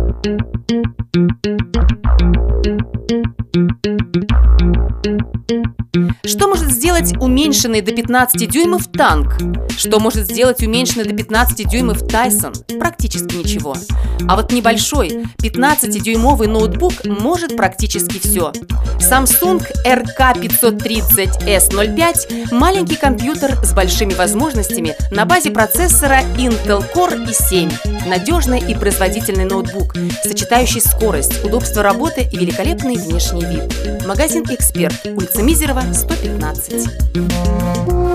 Что может сделать уменьшенный до 15 дюймов танк? Что может сделать уменьшенный до 15 дюймов Тайсон? Практически ничего. А вот небольшой 15-дюймовый ноутбук может практически все. Samsung RK530S05 – маленький компьютер с большими возможностями на базе процессора Intel Core i7. Надежный и производительный ноутбук, сочетающий скорость, удобство работы и великолепный внешний вид. Магазин «Эксперт», улица Мизерова, 115.